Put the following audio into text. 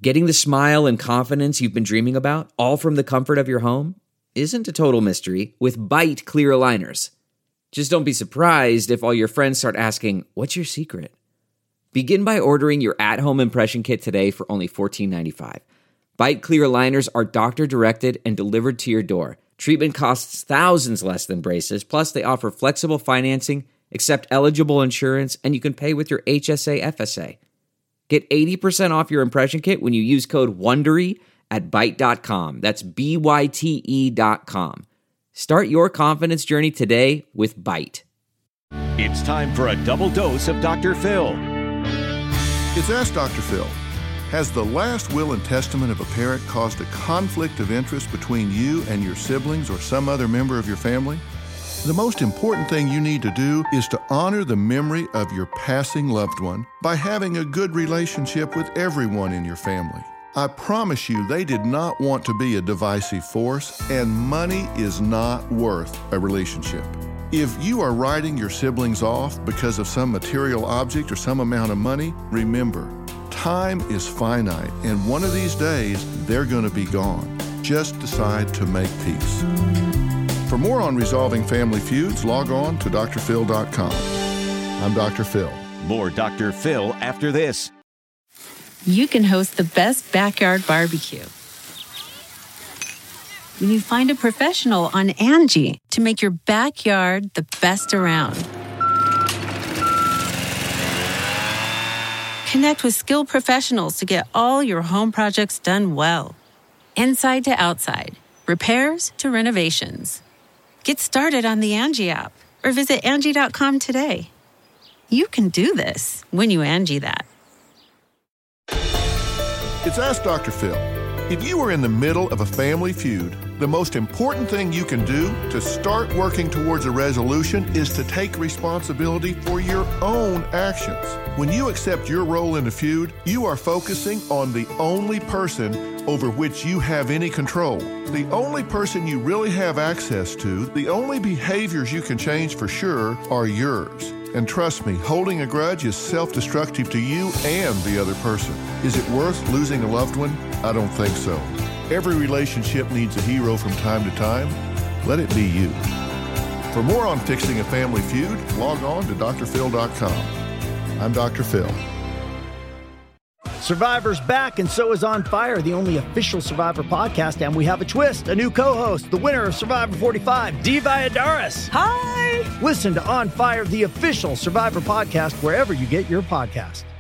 Getting the smile and confidence you've been dreaming about, all from the comfort of your home, isn't a total mystery with Byte clear aligners. Just don't be surprised if all your friends start asking, "What's your secret?" Begin by ordering your at-home impression kit today for only $14.95. Byte clear aligners are doctor-directed and delivered to your door. Treatment costs thousands less than braces, plus they offer flexible financing, accept eligible insurance, and you can pay with your HSA FSA. Get 80% off your impression kit when you use code WONDERY at Byte.com. That's BYTE.com. Start your confidence journey today with Byte. It's time for a double dose of Dr. Phil. It's Ask Dr. Phil. Has the last will and testament of a parent caused a conflict of interest between you and your siblings or some other member of your family? The most important thing you need to do is to honor the memory of your passing loved one by having a good relationship with everyone in your family. I promise you they did not want to be a divisive force, and money is not worth a relationship. If you are writing your siblings off because of some material object or some amount of money, remember, time is finite, and one of these days, they're going to be gone. Just decide to make peace. For more on resolving family feuds, log on to drphil.com. I'm Dr. Phil. More Dr. Phil after this. You can host the best backyard barbecue when you find a professional on Angie to make your backyard the best around. Connect with skilled professionals to get all your home projects done well. Inside to outside, repairs to renovations. Get started on the Angie app or visit Angie.com today. You can do this when you Angie that. It's Ask Dr. Phil. If you are in the middle of a family feud, the most important thing you can do to start working towards a resolution is to take responsibility for your own actions. When you accept your role in the feud, you are focusing on the only person over which you have any control. The only person you really have access to, the only behaviors you can change for sure are yours. And trust me, holding a grudge is self-destructive to you and the other person. Is it worth losing a loved one? I don't think so. Every relationship needs a hero from time to time. Let it be you. For more on fixing a family feud, log on to drphil.com. I'm Dr. Phil. Survivor's back, and so is On Fire, the only official Survivor podcast, and we have a twist, a new co-host, the winner of Survivor 45, Dee Valladares. Hi! Listen to On Fire, the official Survivor podcast, wherever you get your podcast.